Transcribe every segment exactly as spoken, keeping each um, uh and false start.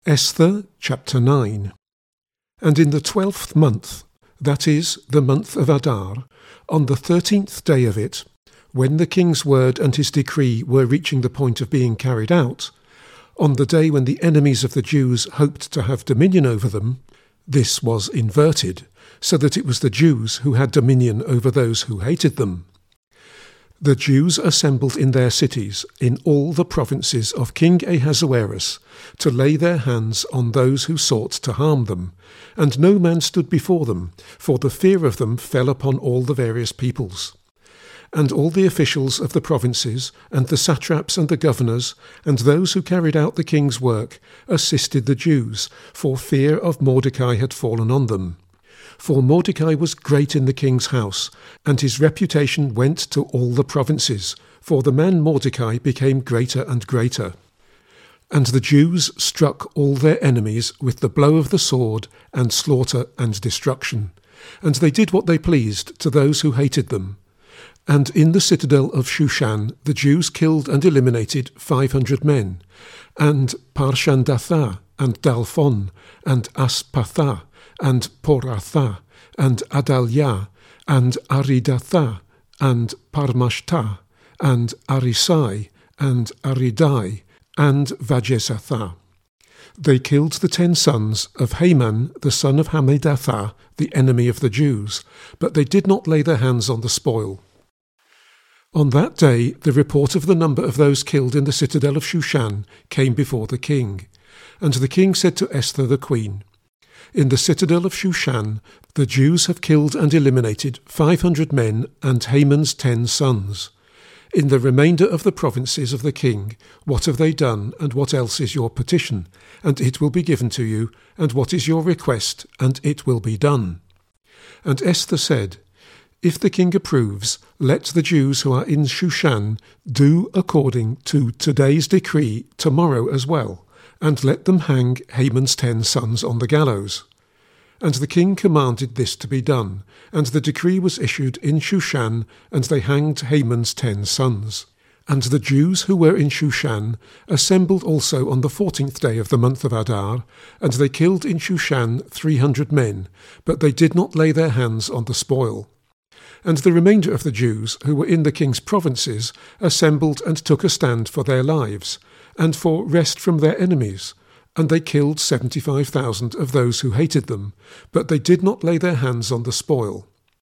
Esther chapter nine. And in the twelfth month, that is, the month of Adar, on the thirteenth day of it, when the king's word and his decree were reaching the point of being carried out, on the day when the enemies of the Jews hoped to have dominion over them, this was inverted, so that it was the Jews who had dominion over those who hated them. The Jews assembled in their cities, in all the provinces of King Ahasuerus, to lay their hands on those who sought to harm them, and no man stood before them, for the fear of them fell upon all the various peoples. And all the officials of the provinces, and the satraps and the governors, and those who carried out the king's work, assisted the Jews, for fear of Mordecai had fallen on them. For Mordecai was great in the king's house, and his reputation went to all the provinces, for the man Mordecai became greater and greater. And the Jews struck all their enemies with the blow of the sword, and slaughter and destruction. And they did what they pleased to those who hated them. And in the citadel of Shushan the Jews killed and eliminated five hundred men, and Parshandatha, and Dalphon, and Aspatha, and Poratha, and Adalyah, and Aridatha, and Parmashtah, and Arisai, and Aridai, and Vajesatha. They killed the ten sons of Haman, the son of Hammedatha, the enemy of the Jews, but they did not lay their hands on the spoil. On that day the report of the number of those killed in the citadel of Shushan came before the king. And the king said to Esther the queen, In the citadel of Shushan the Jews have killed and eliminated five hundred men and Haman's ten sons. In the remainder of the provinces of the king, what have they done, and what else is your petition? And it will be given to you, and what is your request, and it will be done. And Esther said, If the king approves, let the Jews who are in Shushan do according to today's decree tomorrow as well, and let them hang Haman's ten sons on the gallows. And the king commanded this to be done, and the decree was issued in Shushan, and they hanged Haman's ten sons. And the Jews who were in Shushan assembled also on the fourteenth day of the month of Adar, and they killed in Shushan three hundred men, but they did not lay their hands on the spoil. And the remainder of the Jews who were in the king's provinces assembled and took a stand for their lives, and for rest from their enemies, and they killed seventy-five thousand of those who hated them, but they did not lay their hands on the spoil.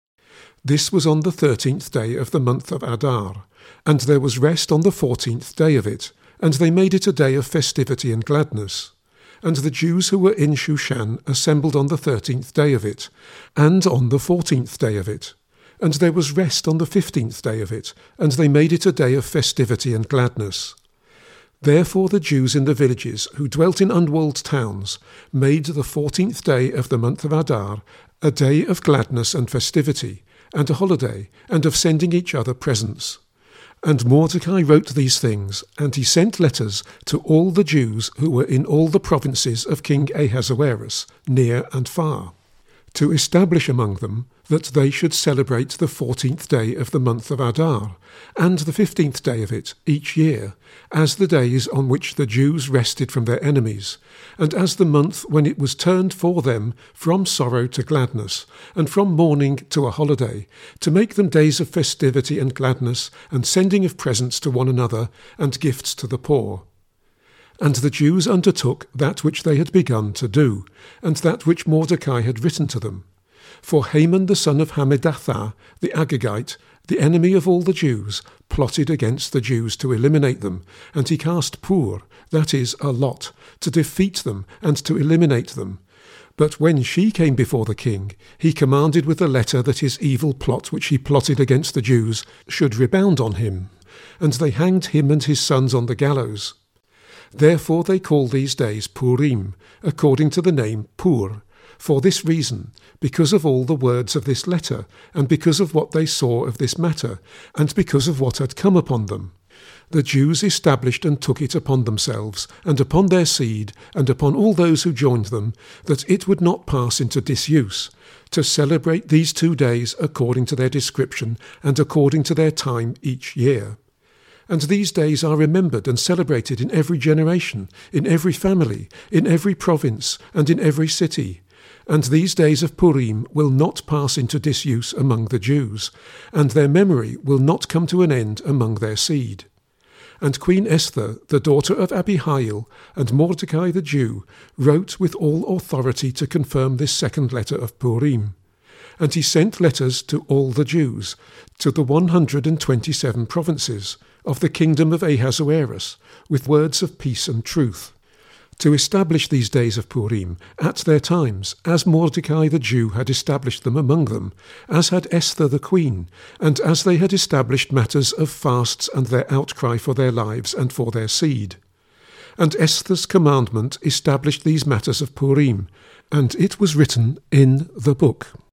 This was on the thirteenth day of the month of Adar, and there was rest on the fourteenth day of it, and they made it a day of festivity and gladness. And the Jews who were in Shushan assembled on the thirteenth day of it, and on the fourteenth day of it. And there was rest on the fifteenth day of it, and they made it a day of festivity and gladness. Therefore the Jews in the villages, who dwelt in unwalled towns, made the fourteenth day of the month of Adar a day of gladness and festivity, and a holiday, and of sending each other presents. And Mordecai wrote these things, and he sent letters to all the Jews who were in all the provinces of King Ahasuerus, near and far, to establish among them that they should celebrate the fourteenth day of the month of Adar, and the fifteenth day of it each year, as the days on which the Jews rested from their enemies, and as the month when it was turned for them from sorrow to gladness, and from mourning to a holiday, to make them days of festivity and gladness, and sending of presents to one another, and gifts to the poor. And the Jews undertook that which they had begun to do, and that which Mordecai had written to them. For Haman the son of Hammedatha, the Agagite, the enemy of all the Jews, plotted against the Jews to eliminate them, and he cast pur, that is, a lot, to defeat them and to eliminate them. But when she came before the king, he commanded with a letter that his evil plot which he plotted against the Jews should rebound on him, and they hanged him and his sons on the gallows. Therefore they call these days Purim, according to the name Pur, for this reason, because of all the words of this letter, and because of what they saw of this matter, and because of what had come upon them. The Jews established and took it upon themselves, and upon their seed, and upon all those who joined them, that it would not pass into disuse, to celebrate these two days according to their description, and according to their time each year. And these days are remembered and celebrated in every generation, in every family, in every province, and in every city. And these days of Purim will not pass into disuse among the Jews, and their memory will not come to an end among their seed. And Queen Esther, the daughter of Abihail, and Mordecai the Jew, wrote with all authority to confirm this second letter of Purim. And he sent letters to all the Jews, to the one hundred and twenty-seven provinces of the kingdom of Ahasuerus, with words of peace and truth, to establish these days of Purim at their times, as Mordecai the Jew had established them among them, as had Esther the queen, and as they had established matters of fasts and their outcry for their lives and for their seed. And Esther's commandment established these matters of Purim, and it was written in the book.